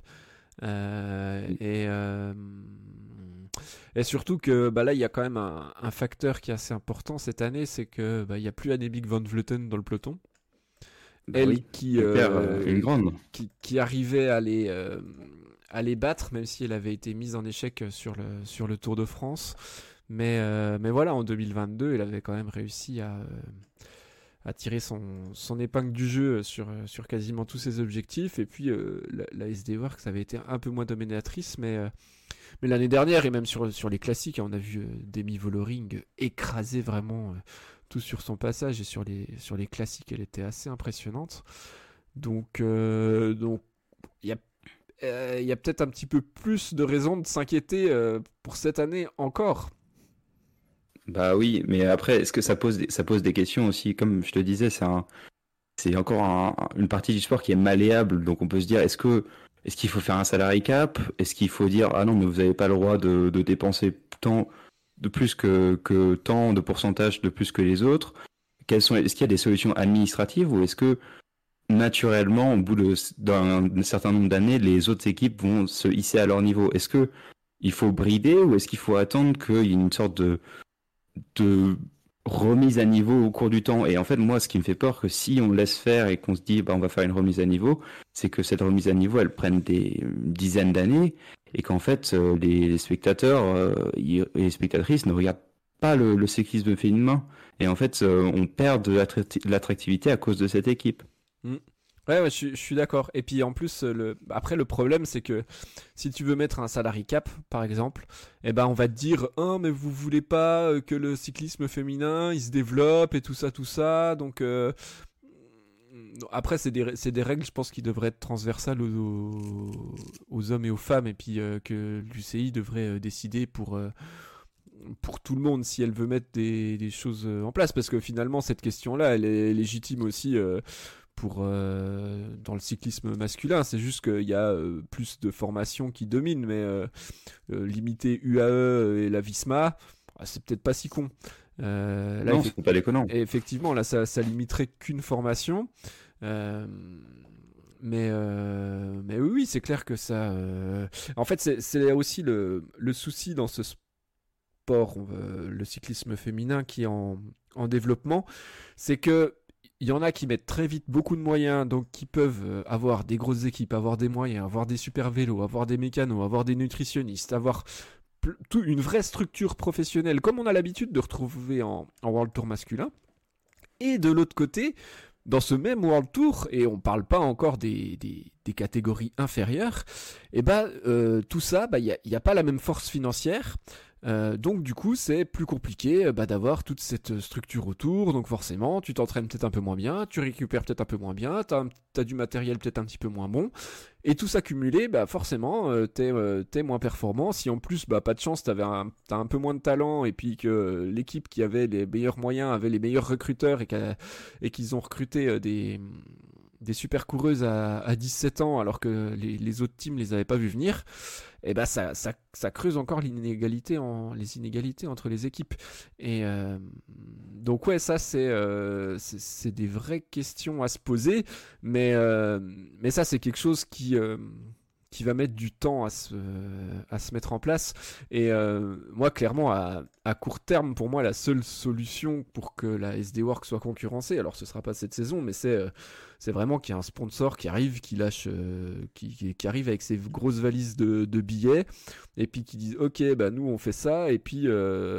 Et surtout que bah là, il y a quand même un facteur qui est assez important cette année, c'est que bah, il y a plus Annemiek van Vleuten dans le peloton. Bah Elle oui, elle perd une grande. qui arrivait à les battre, même si elle avait été mise en échec sur le Tour de France. Mais voilà, en 2022, elle avait quand même réussi à tirer son épingle du jeu sur quasiment tous ses objectifs. Et puis la SD Works avait été un peu moins dominatrice, mais l'année dernière, et même sur les classiques, on a vu Demi Vollering écraser vraiment tout sur son passage, et sur les classiques, elle était assez impressionnante. Donc il y a peut-être un petit peu plus de raisons de s'inquiéter pour cette année encore. Bah oui, mais après, est-ce que ça pose des questions aussi? Comme je te disais, c'est encore une partie du sport qui est malléable. Donc on peut se dire, est-ce qu'il faut faire un salary cap? Est-ce qu'il faut dire, ah non, mais vous n'avez pas le droit de dépenser tant de plus que tant de pourcentage de plus que les autres? Est-ce qu'il y a des solutions administratives, ou est-ce que naturellement, au bout d'un certain nombre d'années, les autres équipes vont se hisser à leur niveau? Est-ce que il faut brider, ou est-ce qu'il faut attendre qu'il y ait une sorte de remise à niveau au cours du temps? Et en fait, moi, ce qui me fait peur, que si on laisse faire et qu'on se dit, bah, on va faire une remise à niveau, c'est que cette remise à niveau, elle prenne des dizaines d'années, et qu'en fait, les spectateurs et les spectatrices ne regardent pas le cyclisme féminin. Et en fait, on perd de l'attractivité à cause de cette équipe. Mm. Ouais, je suis d'accord. Et puis en plus, après le problème, c'est que si tu veux mettre un salary cap, par exemple, eh ben on va te dire, ah mais vous voulez pas que le cyclisme féminin il se développe et tout ça. Donc après c'est des règles, je pense, qui devraient être transversales aux hommes et aux femmes, et puis que l'UCI devrait décider pour tout le monde si elle veut mettre des choses en place, parce que finalement cette question-là, elle est légitime aussi dans le cyclisme masculin. C'est juste qu'il y a plus de formations qui dominent, mais limiter UAE et la Visma, c'est peut-être pas si con. Là, Non, c'est pas déconnant. effectivement, là, ça limiterait qu'une formation. Mais oui, c'est clair que ça... En fait, c'est aussi le souci dans ce sport, le cyclisme féminin qui est en développement, c'est que il y en a qui mettent très vite beaucoup de moyens, donc qui peuvent avoir des grosses équipes, avoir des moyens, avoir des super vélos, avoir des mécanos, avoir des nutritionnistes, avoir une vraie structure professionnelle, comme on a l'habitude de retrouver en World Tour masculin. Et de l'autre côté, dans ce même World Tour, et on parle pas encore des catégories inférieures, et tout ça, il y a pas la même force financière. Donc du coup c'est plus compliqué d'avoir toute cette structure autour, donc forcément tu t'entraînes peut-être un peu moins bien, tu récupères peut-être un peu moins bien, t'as du matériel peut-être un petit peu moins bon, et tout ça cumulé, forcément t'es moins performant. Si en plus pas de chance t'as un peu moins de talent, et puis que l'équipe qui avait les meilleurs moyens avait les meilleurs recruteurs, et qu'ils ont recruté des super coureuses à 17 ans alors que les autres teams les avaient pas vu venir, et ça creuse encore les inégalités entre les équipes. Et donc ouais, ça c'est des vraies questions à se poser, mais ça c'est quelque chose qui va mettre du temps à se mettre en place. Et moi, clairement, à court terme, pour moi, la seule solution pour que la SD Works soit concurrencée, alors ce sera pas cette saison, mais c'est vraiment qu'il y a un sponsor qui arrive, qui lâche, qui arrive avec ses grosses valises de billets, et puis qui disent ok, nous on fait ça, et puis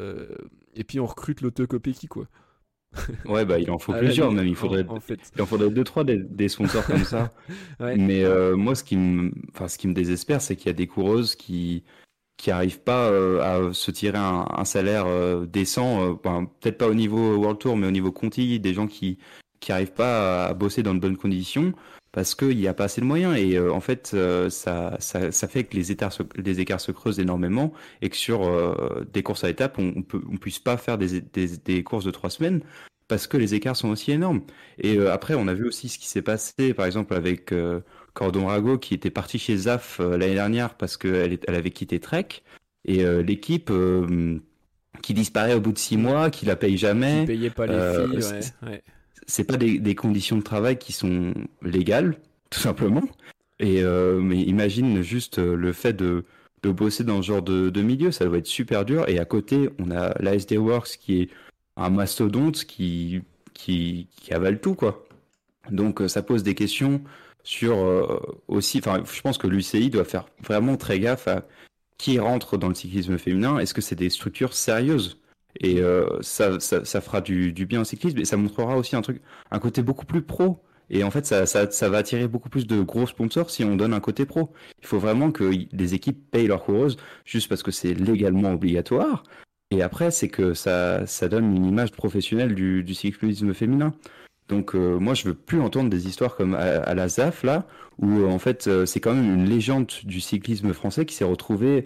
on recrute l'Autocopéki, quoi. Ouais, il en faut plusieurs même. Il en faudrait 2-3 des sponsors comme ça. Ouais. Mais moi, ce qui me désespère, c'est qu'il y a des coureuses qui arrivent pas à se tirer un salaire décent. Peut-être pas au niveau World Tour, mais au niveau Conti, des gens qui arrivent pas à bosser dans de bonnes conditions parce qu'il n'y a pas assez de moyens. Et en fait, ça fait que les écarts se creusent énormément, et que sur des courses à étapes, on puisse pas faire des courses de 3 semaines parce que les écarts sont aussi énormes. Et après, on a vu aussi ce qui s'est passé, par exemple, avec Cordon Rago, qui était parti chez ZAF l'année dernière parce qu'elle avait quitté Trek, et l'équipe qui disparaît au bout de 6 mois, qui la paye jamais. Qui payait pas les filles, ouais. C'est pas des conditions de travail qui sont légales, tout simplement. Et mais imagine juste le fait de bosser dans ce genre de milieu, ça doit être super dur. Et à côté, on a la SD Works qui est un mastodonte qui avale tout, quoi. Donc ça pose des questions sur aussi. Enfin, je pense que l'UCI doit faire vraiment très gaffe à qui rentre dans le cyclisme féminin. Est-ce que c'est des structures sérieuses? Et ça fera du bien au cyclisme, et ça montrera aussi un côté beaucoup plus pro. Et en fait, ça va attirer beaucoup plus de gros sponsors si on donne un côté pro. Il faut vraiment que les équipes payent leurs coureuses juste parce que c'est légalement obligatoire. Et après, c'est que ça donne une image professionnelle du cyclisme féminin. Donc moi, je veux plus entendre des histoires comme à la ZAF, là, où en fait, c'est quand même une légende du cyclisme français qui s'est retrouvée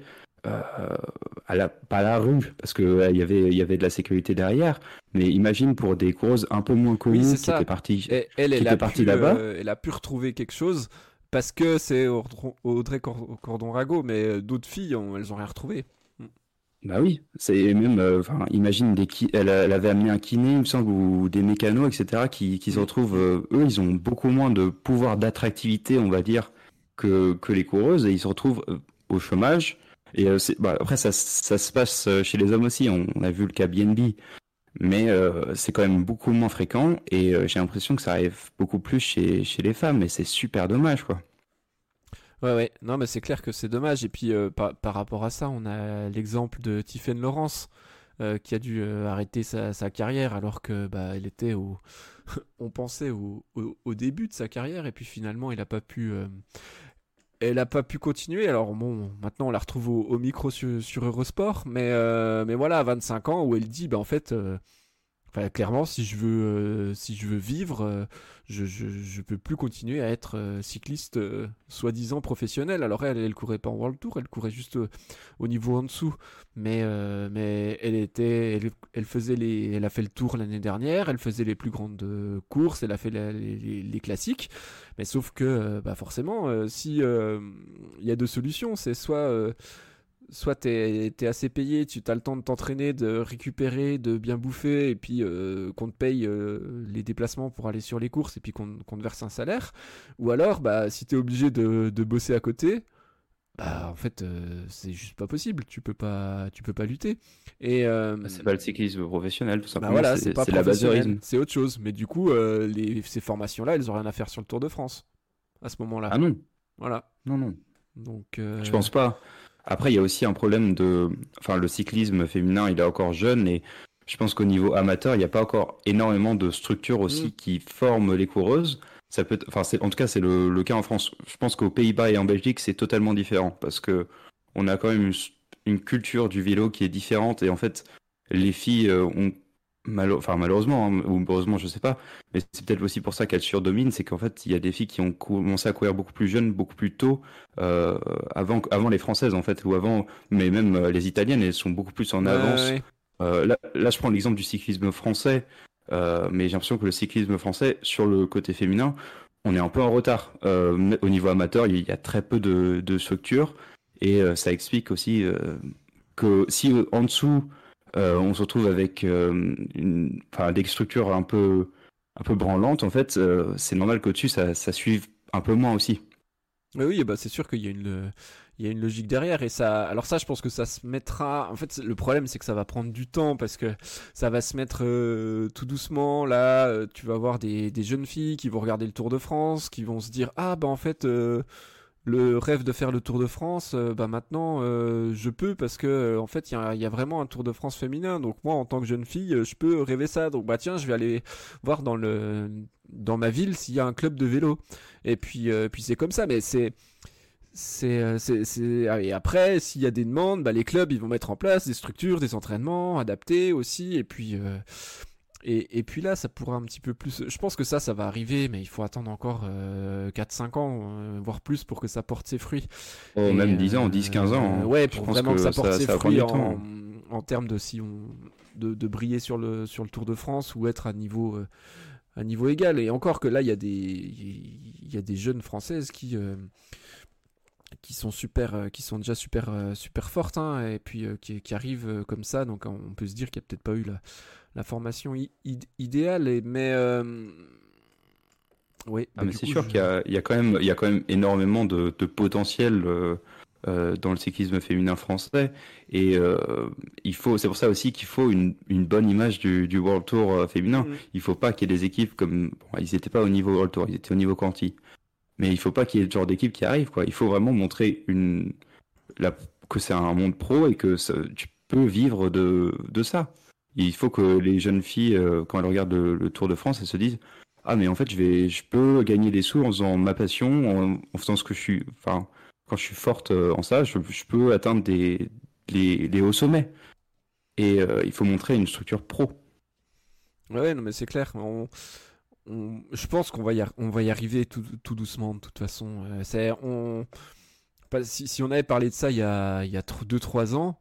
pas à la rue, parce que il y avait de la sécurité derrière, mais imagine pour des courses un peu moins connues, oui, qui étaient parties là-bas. Elle a pu retrouver quelque chose parce que c'est Audrey Cordon-Rago, mais d'autres filles, elles ont rien retrouvé. Bah oui, c'est même, imagine elle avait amené un kiné, il me semble, ou des mécanos, etc., qui se retrouvent, eux, ils ont beaucoup moins de pouvoir d'attractivité, on va dire, que les coureuses, et ils se retrouvent au chômage. Et après, ça se passe chez les hommes aussi. On a vu le cas BNB, mais c'est quand même beaucoup moins fréquent. Et j'ai l'impression que ça arrive beaucoup plus chez les femmes. Et c'est super dommage, quoi. Ouais. Non, mais c'est clair que c'est dommage. Et puis, par rapport à ça, on a l'exemple de Tiffaine Laurence, qui a dû arrêter sa carrière alors que elle était on pensait au début de sa carrière. Et puis finalement, elle a pas pu continuer. Alors bon, maintenant on la retrouve au micro sur Eurosport, mais voilà, à 25 ans, où elle dit en fait, clairement, si je veux vivre, je peux plus continuer à être cycliste soi-disant professionnel. Alors elle courait pas en World Tour, elle courait juste au niveau en dessous, mais elle faisait elle a fait le Tour l'année dernière, elle faisait les plus grandes courses, elle a fait les classiques, mais sauf que forcément, si il y a deux solutions, c'est soit t'es assez payé, tu as le temps de t'entraîner, de récupérer, de bien bouffer, et puis qu'on te paye les déplacements pour aller sur les courses, et puis qu'on te verse un salaire. Ou alors, si t'es obligé de bosser à côté, en fait, c'est juste pas possible. Tu peux pas lutter. Et c'est pas le cyclisme professionnel, tout simplement. Voilà, c'est pas l'amateurisme. C'est autre chose. Mais du coup, ces formations-là, elles ont rien à faire sur le Tour de France à ce moment-là. Ah non. Voilà. Non. Donc, je pense pas. Après, il y a aussi un problème le cyclisme féminin, il est encore jeune, et Je pense qu'au niveau amateur, il n'y a pas encore énormément de structures aussi qui forment les coureuses. Ça peut enfin, en tout cas, c'est le cas en France. Je pense qu'aux Pays-Bas et en Belgique, c'est totalement différent parce que on a quand même une culture du vélo qui est différente et en fait, les filles ont malheureusement, hein, ou heureusement, je sais pas, mais c'est peut-être aussi pour ça qu'elles surdominent, c'est qu'en fait, il y a des filles qui ont commencé à courir beaucoup plus jeunes, beaucoup plus tôt, avant les Françaises en fait, ou avant, mais même les Italiennes, elles sont beaucoup plus en avance. Ouais. Là, je prends l'exemple du cyclisme français, mais j'ai l'impression que le cyclisme français, sur le côté féminin, on est un peu en retard. Au niveau amateur, il y a très peu de structures, et ça explique aussi que si en dessous, on se retrouve avec des structures un peu branlantes, en fait, c'est normal qu'au-dessus, ça suive un peu moins aussi. Mais oui, bah c'est sûr qu'il y a il y a une logique derrière et ça. Alors ça, je pense que ça se mettra. En fait, le problème, c'est que ça va prendre du temps parce que ça va se mettre tout doucement. Là, tu vas voir des jeunes filles qui vont regarder le Tour de France, qui vont se dire ah bah en fait. Le rêve de faire le Tour de France, bah maintenant je peux parce que en fait il y a vraiment un Tour de France féminin. Donc moi en tant que jeune fille, je peux rêver ça. Donc bah tiens, je vais aller voir dans ma ville s'il y a un club de vélo. Et puis c'est comme ça. Mais et après s'il y a des demandes, bah les clubs ils vont mettre en place des structures, des entraînements adaptés aussi. Et puis là, ça pourra un petit peu plus. Je pense que ça va arriver, mais il faut attendre encore 4-5 ans, voire plus, pour que ça porte ses fruits. Oh, même 10 ans, 10-15 ans. Hein. Ouais, Je pour pense vraiment que ça porte ses va prendre fruits du temps. en termes de si on de briller sur le Tour de France ou être à niveau égal. Et encore que là, il y a des jeunes françaises qui sont qui sont déjà super fortes, hein, et puis qui arrivent comme ça. Donc on peut se dire qu'il n'y a peut-être pas eu la formation idéale, mais oui. Ah, mais c'est sûr qu'il y a il y a quand même énormément de potentiel dans le cyclisme féminin français. Et c'est pour ça aussi qu'il faut une bonne image du World Tour féminin. Mhm. Il faut pas qu'il y ait des équipes comme, bon, ils n'étaient pas au niveau World Tour, ils étaient au niveau Conti. Mais il faut pas qu'il y ait le genre d'équipe qui arrive, quoi. Il faut vraiment montrer que c'est un monde pro et que tu peux vivre de ça. Il faut que les jeunes filles, quand elles regardent le Tour de France, elles se disent, ah, mais en fait, je peux gagner des sous en faisant ma passion, en faisant ce que je suis, enfin, quand je suis forte en ça, je peux atteindre les hauts sommets. Et il faut montrer une structure pro. Ouais, non, mais c'est clair. Je pense on va y arriver tout doucement, de toute façon. Si on avait parlé de ça il y a 2-3 ans,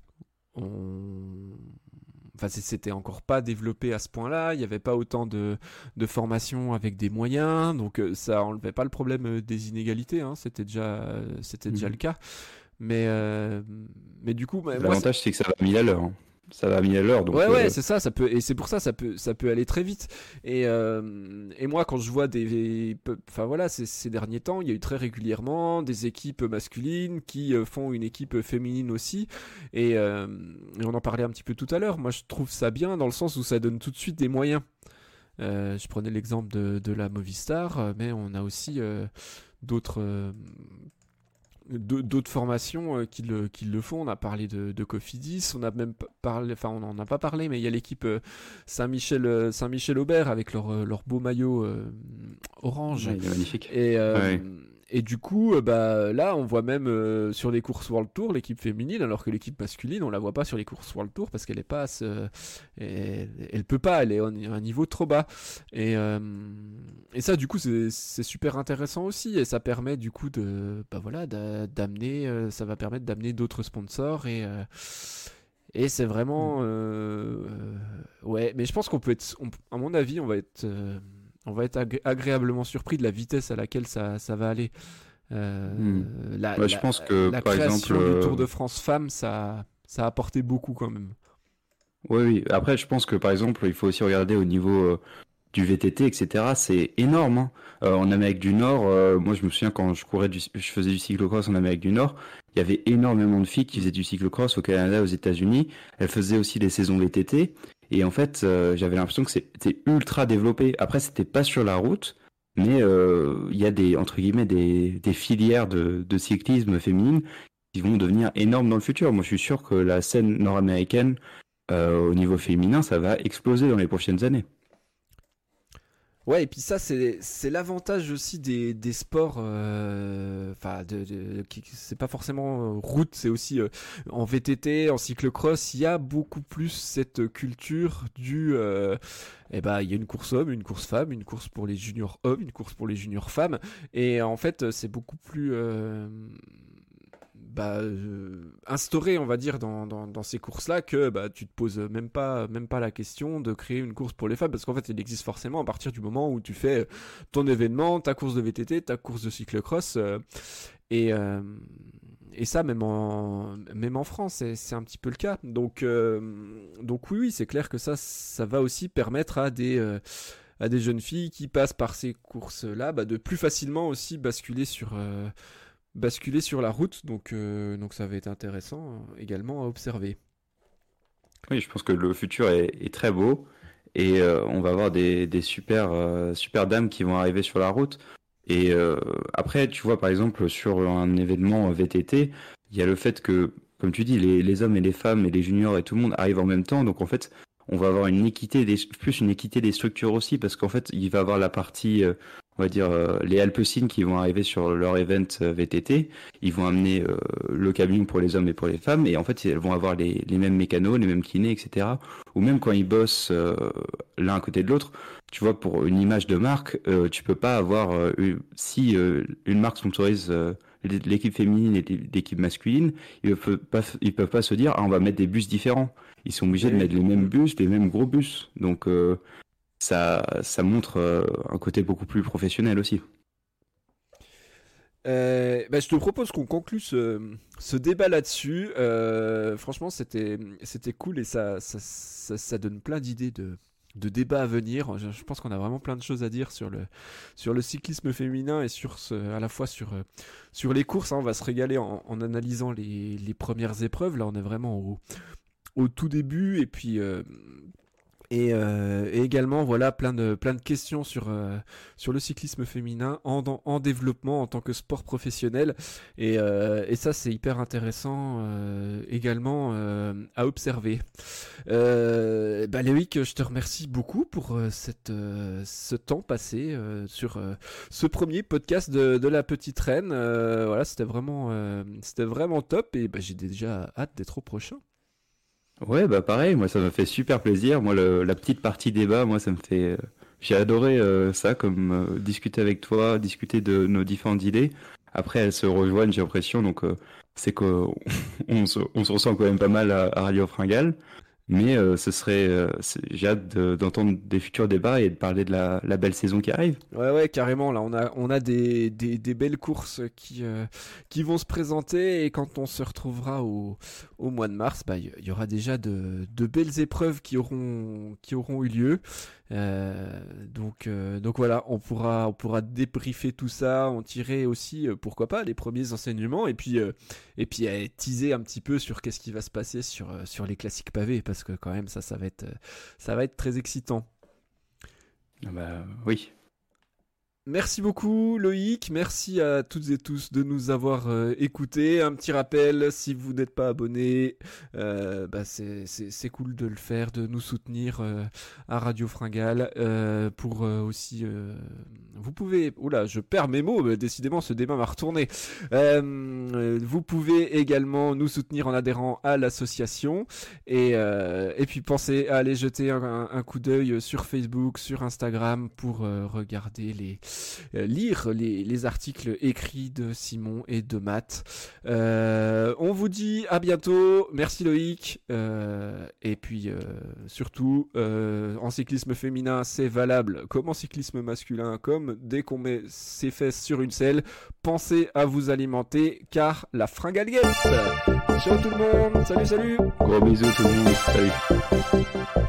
on, enfin, c'était encore pas développé à ce point-là. Il n'y avait pas autant de formation avec des moyens, donc ça enlevait pas le problème des inégalités, hein. C'était déjà le cas. Mais, euh, mais du coup, moi, L'avantage, c'est que ça va 1000 à l'heure. Hein. Ça va à 1000 à l'heure. Donc, ouais, c'est ça, et c'est pour ça, ça peut aller très vite. Et moi, quand je vois enfin voilà, ces derniers temps, il y a eu très régulièrement des équipes masculines qui font une équipe féminine aussi. Et on en parlait un petit peu tout à l'heure. Moi, je trouve ça bien dans le sens où ça donne tout de suite des moyens. Je prenais l'exemple de la Movistar, mais on a aussi d'autres d'autres formations qui le font. On a parlé de Cofidis, on a même parlé, enfin on n'en a pas parlé, mais il y a l'équipe Saint-Michel-Aubert avec leur beau maillot orange. Ouais, il est magnifique. Et, Ouais. et du coup, bah, là, on voit même sur les courses World Tour l'équipe féminine, alors que l'équipe masculine, on la voit pas sur les courses World Tour parce qu'elle est pas, elle peut pas, elle est à un niveau trop bas. Et ça, du coup, c'est super intéressant aussi, et ça permet du coup bah voilà, d'amener, ça va permettre d'amener d'autres sponsors et c'est vraiment, ouais. Mais je pense qu'on peut être, à mon avis, on va être agréablement surpris de la vitesse à laquelle ça va aller. Hmm. Ouais, je pense que, La par création exemple, du Tour de France femmes, ça a apporté beaucoup quand même. oui, oui. Après, je pense que, par exemple, il faut aussi regarder au niveau du VTT, etc. C'est énorme. Hein. En Amérique du Nord, moi, je me souviens quand je faisais du cyclocross en Amérique du Nord, il y avait énormément de filles qui faisaient du cyclocross au Canada, aux États-Unis. Elles faisaient aussi les saisons VTT. Et en fait, j'avais l'impression que c'était ultra développé. Après, c'était pas sur la route, mais il y a entre guillemets, des filières de cyclisme féminine qui vont devenir énormes dans le futur. Moi, je suis sûr que la scène nord-américaine au niveau féminin, ça va exploser dans les prochaines années. Ouais, et puis ça, c'est l'avantage aussi des sports, enfin, c'est pas forcément route, c'est aussi en VTT, en cyclocross, il y a beaucoup plus cette culture il y a une course homme, une course femme, une course pour les juniors hommes, une course pour les juniors femmes, et en fait, c'est beaucoup plus instauré, on va dire, dans ces courses-là, que tu te poses même pas la question de créer une course pour les femmes, parce qu'en fait, elle existe forcément à partir du moment où tu fais ton événement, ta course de VTT, ta course de cyclocross, et ça, même en France, c'est un petit peu le cas. Donc oui, c'est clair que ça va aussi permettre à des jeunes filles qui passent par ces courses-là, de plus facilement aussi basculer sur la route, donc ça va être intéressant également à observer. Oui, je pense que le futur est très beau et on va avoir des super dames qui vont arriver sur la route. Et après, tu vois, par exemple, sur un événement VTT, il y a le fait que, comme tu dis, les hommes et les femmes et les juniors et tout le monde arrivent en même temps. Donc en fait, on va avoir une équité des structures aussi, parce qu'en fait, il va y avoir la partie, on va dire, les Alpecin qui vont arriver sur leur event VTT. Ils vont amener le camion pour les hommes et pour les femmes, et en fait, elles vont avoir les mêmes mécanos, les mêmes kinés, etc. Ou même quand ils bossent l'un à côté de l'autre, tu vois, pour une image de marque, tu peux pas avoir, si une marque sponsorise l'équipe féminine et l'équipe masculine, ils peuvent pas se dire, ah, on va mettre des bus différents. Ils sont obligés de mettre les mêmes bus, les mêmes gros bus. Donc ça montre un côté beaucoup plus professionnel aussi. Je te propose qu'on conclue ce débat là-dessus. Franchement, c'était cool, et ça donne plein d'idées de débats à venir. Je pense qu'on a vraiment plein de choses à dire sur le cyclisme féminin, et à la fois sur les courses. On va se régaler en analysant les premières épreuves. Là, on est vraiment au tout début, et puis et également, voilà, plein de questions sur le cyclisme féminin en développement en tant que sport professionnel, et ça, c'est hyper intéressant également à observer. Loïc, je te remercie beaucoup pour ce temps passé sur ce premier podcast de la Petite Reine. Voilà, c'était vraiment top, et j'ai déjà hâte d'être au prochain. Ouais, pareil, moi ça me fait super plaisir. Moi, la petite partie débat, moi ça me fait. J'ai adoré ça, comme discuter avec toi, discuter de nos différentes idées. Après, elles se rejoignent, j'ai l'impression, donc c'est qu'on on se ressent quand même pas mal à Radio Fringale. Mais j'ai hâte d'entendre des futurs débats et de parler de la belle saison qui arrive. Ouais, carrément. Là, on a des belles courses qui vont se présenter, et quand on se retrouvera au mois de mars, il y aura déjà de belles épreuves qui auront eu lieu. Donc voilà, on pourra débriefer tout ça, en tirer aussi, pourquoi pas, les premiers enseignements, et puis teaser un petit peu sur qu'est-ce qui va se passer sur les classiques pavés, parce que quand même ça va être très excitant. Oui. Merci beaucoup Loïc, merci à toutes et tous de nous avoir écoutés. Un petit rappel, si vous n'êtes pas abonné, c'est cool de le faire, de nous soutenir à Radio Fringale, pour aussi... vous pouvez... Oula, je perds mes mots, mais décidément ce débat m'a retourné. Vous pouvez également nous soutenir en adhérant à l'association, et puis pensez à aller jeter un coup d'œil sur Facebook, sur Instagram, pour regarder lire les articles écrits de Simon et de Matt. On vous dit à bientôt. Merci Loïc. Et puis surtout, en cyclisme féminin, c'est valable comme en cyclisme masculin, comme dès qu'on met ses fesses sur une selle, pensez à vous alimenter, car la fringale guette. Ciao tout le monde. Salut. Gros bisous tout le monde. Salut.